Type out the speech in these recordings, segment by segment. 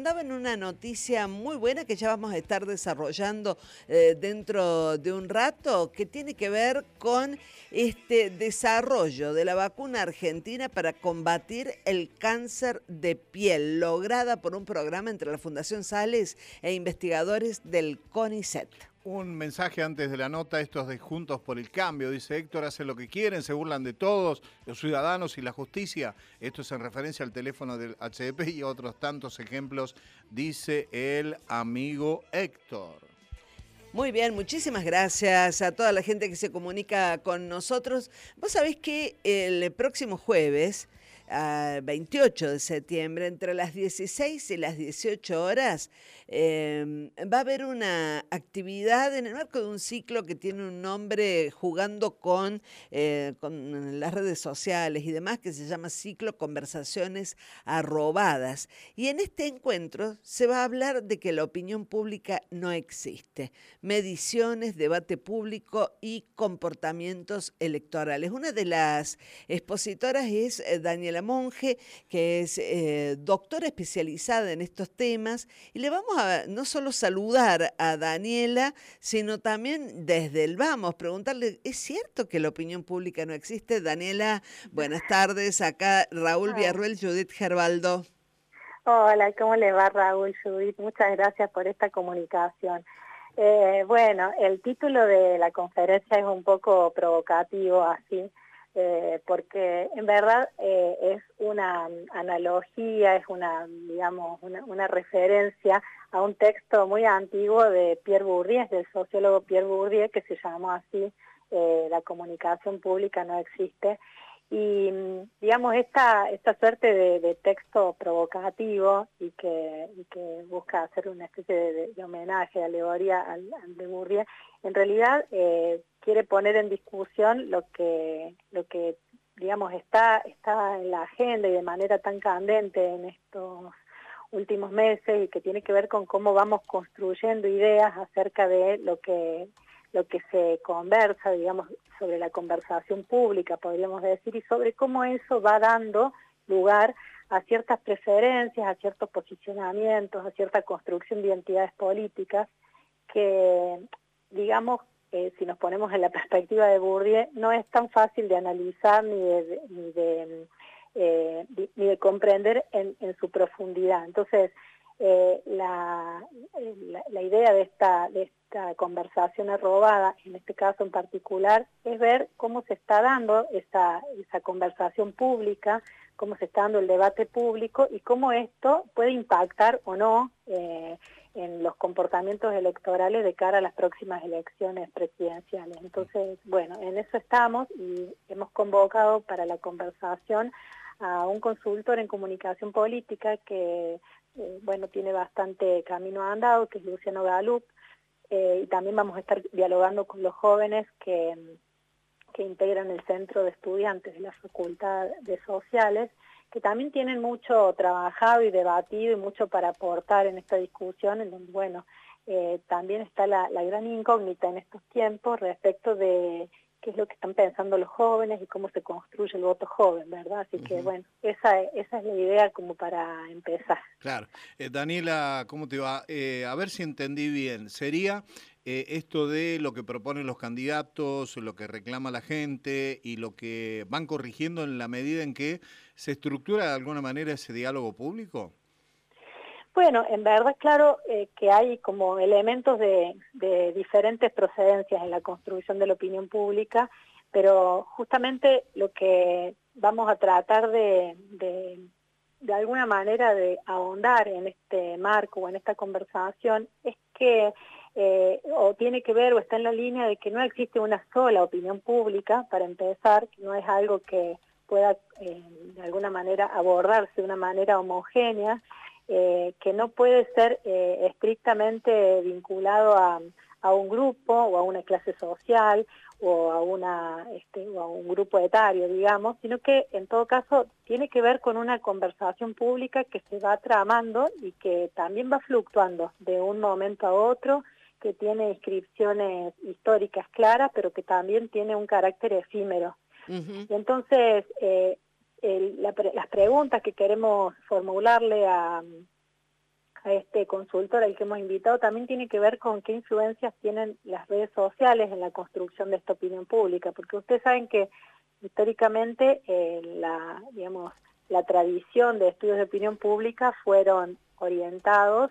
ahondaban una noticia muy buena que ya vamos a estar desarrollando dentro de un rato, que tiene que ver con este desarrollo de la vacuna argentina para combatir el cáncer de piel, lograda por un programa entre la Fundación Sales e investigadores del CONICET. Un mensaje antes de la nota, estos de Juntos por el Cambio, dice Héctor, hacen lo que quieren, se burlan de todos, los ciudadanos y la justicia. Esto es en referencia al teléfono del HDP y otros tantos ejemplos, dice el amigo Héctor. Muy bien, muchísimas gracias a toda la gente que se comunica con nosotros. Vos sabés que el próximo jueves, 28 de septiembre, entre las 16 y las 18 horas, va a haber una actividad en el marco de un ciclo que tiene un nombre jugando con las redes sociales y demás, que se llama Ciclo Conversaciones Arrobadas. Y en este encuentro se va a hablar de que la opinión pública no existe. Mediciones, debate público y comportamientos electorales. Una de las expositoras es Daniela Monge, que es doctora especializada en estos temas, y le vamos a no solo saludar a Daniela, sino también desde el vamos, preguntarle, ¿es cierto que la opinión pública no existe? Daniela, buenas tardes, acá Raúl Villarruel, Judith Gerbaldo. Hola, ¿cómo le va Raúl, Judith? Muchas gracias por esta comunicación. Bueno, el título de la conferencia es un poco provocativo así, porque en verdad es una analogía, es digamos, una referencia a un texto muy antiguo de Pierre Bourdieu, del sociólogo Pierre Bourdieu, que se llamó así, La comunicación pública no existe. Y digamos, esta suerte de texto provocativo y que busca hacer una especie de homenaje, de alegoría al de Bourdieu, en realidad quiere poner en discusión lo que digamos está en la agenda y de manera tan candente en estos últimos meses, y que tiene que ver con cómo vamos construyendo ideas acerca de lo que se conversa, digamos, sobre la conversación pública, podríamos decir, y sobre cómo eso va dando lugar a ciertas preferencias, a ciertos posicionamientos, a cierta construcción de identidades políticas que, digamos, si nos ponemos en la perspectiva de Bourdieu, no es tan fácil de analizar ni de comprender en su profundidad. Entonces, la idea de esta conversación arrobada, en este caso en particular, es ver cómo se está dando esa conversación pública, cómo se está dando el debate público y cómo esto puede impactar o no en los comportamientos electorales de cara a las próximas elecciones presidenciales. Entonces, bueno, en eso estamos y hemos convocado para la conversación a un consultor en comunicación política que bueno, tiene bastante camino andado, que es Luciano Galup, y también vamos a estar dialogando con los jóvenes que integran el Centro de Estudiantes de la Facultad de Sociales, que también tienen mucho trabajado y debatido y mucho para aportar en esta discusión, en donde, bueno, también está la gran incógnita en estos tiempos respecto de qué es lo que están pensando los jóvenes y cómo se construye el voto joven, ¿verdad? Así que, bueno, esa es la idea como para empezar. Claro. Daniela, ¿cómo te va? A ver si entendí bien. ¿Sería esto de lo que proponen los candidatos, lo que reclama la gente y lo que van corrigiendo en la medida en que se estructura de alguna manera ese diálogo público? Bueno, en verdad, claro que hay como elementos de diferentes procedencias en la construcción de la opinión pública, pero justamente lo que vamos a tratar de alguna manera de ahondar en este marco o en esta conversación es que, o tiene que ver o está en la línea de que no existe una sola opinión pública, para empezar, que no es algo que pueda de alguna manera abordarse de una manera homogénea, que no puede ser estrictamente vinculado a un grupo o a una clase social o a un grupo etario, digamos, sino que en todo caso tiene que ver con una conversación pública que se va tramando y que también va fluctuando de un momento a otro, que tiene inscripciones históricas claras, pero que también tiene un carácter efímero. Y entonces, las preguntas que queremos formularle a este consultor al que hemos invitado también tiene que ver con qué influencias tienen las redes sociales en la construcción de esta opinión pública, porque ustedes saben que históricamente la tradición de estudios de opinión pública fueron orientados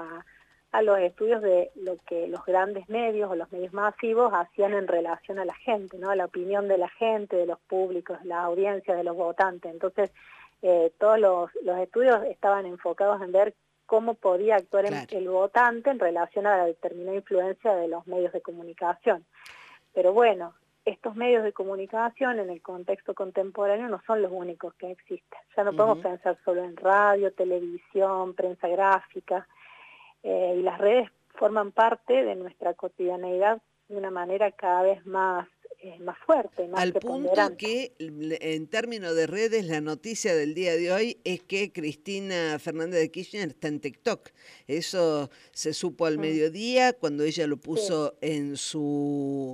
a los estudios de lo que los grandes medios o los medios masivos hacían en relación a la gente, ¿no? A la opinión de la gente, de los públicos, de la audiencia, de los votantes. Entonces, todos los estudios estaban enfocados en ver cómo podía actuar el votante en relación a la determinada influencia de los medios de comunicación. Pero bueno, estos medios de comunicación en el contexto contemporáneo no son los únicos que existen. Ya no podemos pensar solo en radio, televisión, prensa gráfica, y las redes forman parte de nuestra cotidianeidad de una manera cada vez más fuerte, más al punto preponderante. que en términos de redes la noticia del día de hoy es que Cristina Fernández de Kirchner está en TikTok. Eso se supo al mediodía cuando ella lo puso en su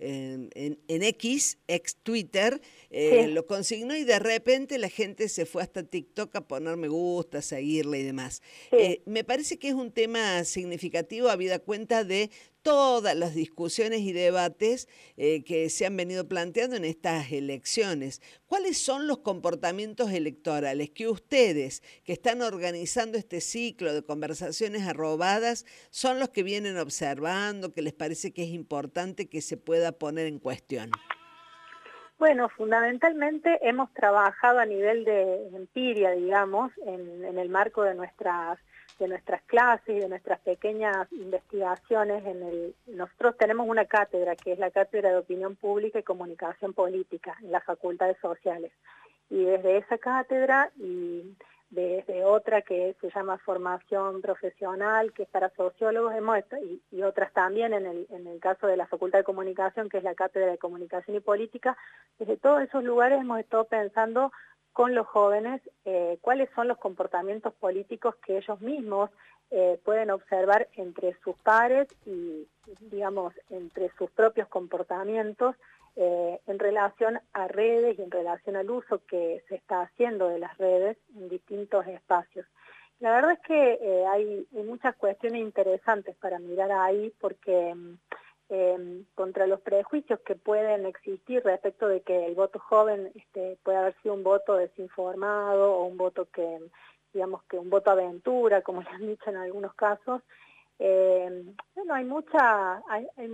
en ex Twitter, lo consignó y de repente la gente se fue hasta TikTok a poner me gusta, a seguirle y demás. Me parece que es un tema significativo habida cuenta de todas las discusiones y debates que se han venido planteando en estas elecciones. ¿Cuáles son los comportamientos electorales que ustedes, que están organizando este ciclo de conversaciones arrobadas, son los que vienen observando, que les parece que es importante que se pueda poner en cuestión? Bueno, fundamentalmente hemos trabajado a nivel de empiria, digamos, en el marco de nuestras clases y de nuestras pequeñas investigaciones. Nosotros tenemos una cátedra que es la Cátedra de Opinión Pública y Comunicación Política en las Facultades Sociales. Y desde esa cátedra y desde otra que se llama Formación Profesional, que es para sociólogos, y otras también en el caso de la Facultad de Comunicación, que es la Cátedra de Comunicación y Política, desde todos esos lugares hemos estado pensando con los jóvenes cuáles son los comportamientos políticos que ellos mismos pueden observar entre sus pares y, digamos, entre sus propios comportamientos en relación a redes y en relación al uso que se está haciendo de las redes en distintos espacios. La verdad es que hay muchas cuestiones interesantes para mirar ahí porque contra los prejuicios que pueden existir respecto de que el voto joven puede haber sido un voto desinformado o un voto que, digamos que un voto aventura, como le han dicho en algunos casos. Bueno, hay mucha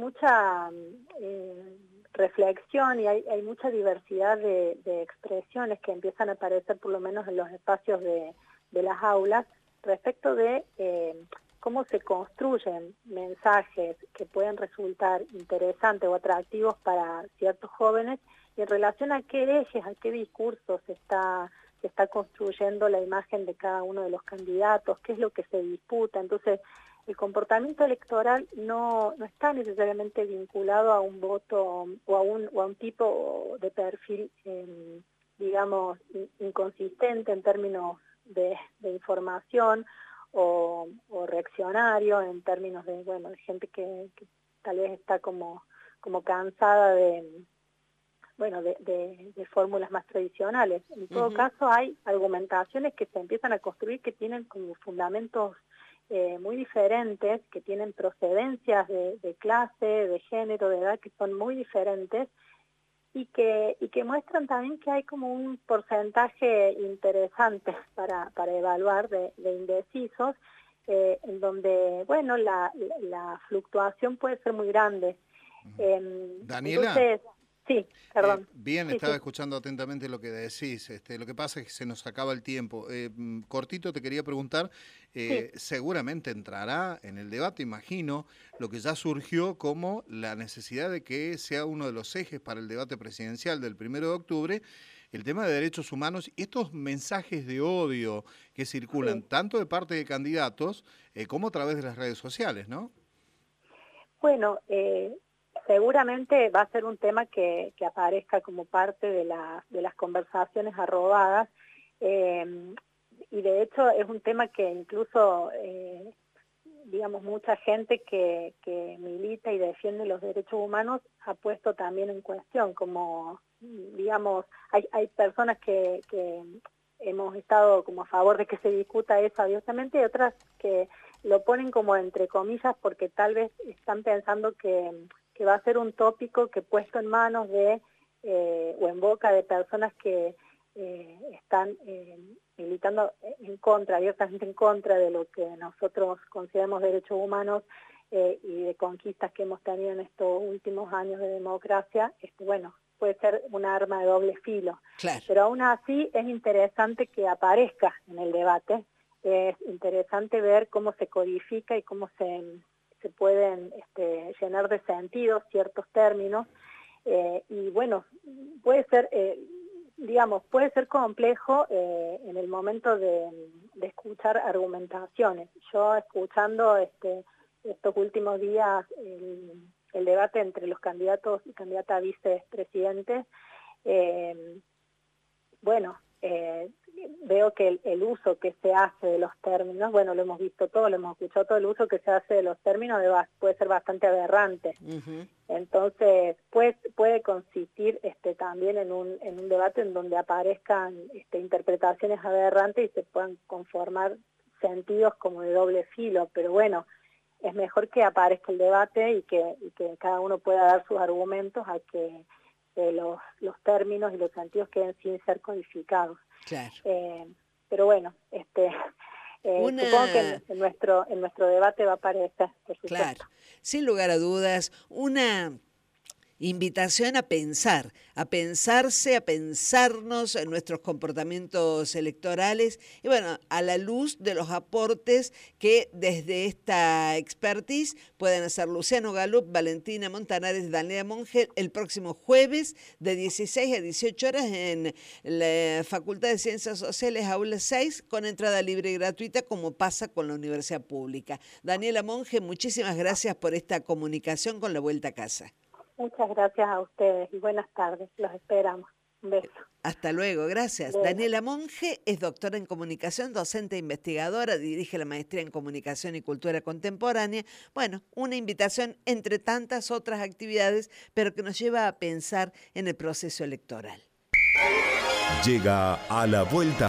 reflexión y hay mucha diversidad de expresiones que empiezan a aparecer por lo menos en los espacios de las aulas respecto de cómo se construyen mensajes que pueden resultar interesantes o atractivos para ciertos jóvenes y en relación a qué ejes, a qué discursos se está construyendo la imagen de cada uno de los candidatos, qué es lo que se disputa. Entonces, el comportamiento electoral no está necesariamente vinculado a un voto o a un tipo de perfil, digamos, inconsistente en términos de información o reaccionario en términos de, bueno, de gente que tal vez está como cansada de fórmulas más tradicionales. En todo caso, hay argumentaciones que se empiezan a construir que tienen como fundamentos muy diferentes, que tienen procedencias de clase, de género, de edad, que son muy diferentes y que muestran también que hay como un porcentaje interesante para evaluar de indecisos, en donde, bueno, la fluctuación puede ser muy grande. Daniela. Entonces, sí, perdón. Bien, estaba escuchando atentamente lo que decís. Lo que pasa es que se nos acaba el tiempo. Cortito te quería preguntar, seguramente entrará en el debate, imagino, lo que ya surgió como la necesidad de que sea uno de los ejes para el debate presidencial del 1 de octubre, el tema de derechos humanos y estos mensajes de odio que circulan tanto de parte de candidatos como a través de las redes sociales, ¿no? Bueno, seguramente va a ser un tema que aparezca como parte de las conversaciones arrobadas, y de hecho es un tema que incluso, digamos, mucha gente que milita y defiende los derechos humanos ha puesto también en cuestión, como, digamos, hay personas que hemos estado como a favor de que se discuta eso abiertamente, y otras que lo ponen como entre comillas porque tal vez están pensando que va a ser un tópico que puesto en manos de o en boca de personas que están militando en contra, abiertamente en contra de lo que nosotros consideramos derechos humanos y de conquistas que hemos tenido en estos últimos años de democracia, bueno, puede ser un arma de doble filo. Claro. Pero aún así es interesante que aparezca en el debate, es interesante ver cómo se codifica y cómo se pueden llenar de sentido ciertos términos, y bueno, puede ser, puede ser complejo en el momento de escuchar argumentaciones. Yo escuchando estos últimos días el debate entre los candidatos y candidatas a vicepresidentes, veo que el uso que se hace de los términos, bueno, lo hemos visto todo, lo hemos escuchado todo, el uso que se hace de los términos puede ser bastante aberrante. Uh-huh. Entonces, puede consistir también en un debate en donde aparezcan interpretaciones aberrantes y se puedan conformar sentidos como de doble filo, pero bueno, es mejor que aparezca el debate y que cada uno pueda dar sus argumentos a que los términos y los sentidos queden sin ser codificados. Claro. Pero bueno, supongo que en nuestro debate va a aparecer, por supuesto. Claro, sin lugar a dudas, una invitación a pensar, a pensarse, a pensarnos en nuestros comportamientos electorales y bueno, a la luz de los aportes que desde esta expertise pueden hacer Luciano Galup, Valentina Montanares, Daniela Monge el próximo jueves de 16 a 18 horas en la Facultad de Ciencias Sociales, Aula 6, con entrada libre y gratuita como pasa con la Universidad Pública. Daniela Monge, muchísimas gracias por esta comunicación con La Vuelta a Casa. Muchas gracias a ustedes y buenas tardes. Los esperamos. Un beso. Hasta luego, gracias. Bueno. Daniela Monge es doctora en comunicación, docente e investigadora, dirige la maestría en comunicación y cultura contemporánea. Bueno, una invitación entre tantas otras actividades, pero que nos lleva a pensar en el proceso electoral. Llega a La Vuelta